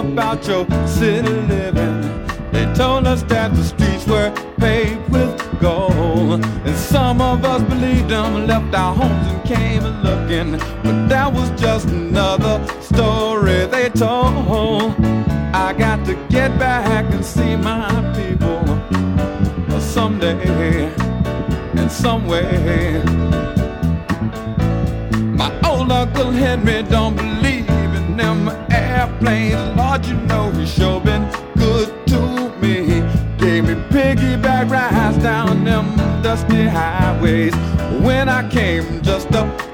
about your city living. They told us that the streets were paved with gold, and some of us believed them, left our homes and came looking. But that was just another story they told. I got to get back and see my people someday, in some way. My old Uncle Henry don't believe in them airplanes. Lord, you know he sure been good to me. Gave me piggyback rides down them dusty highways when I came just up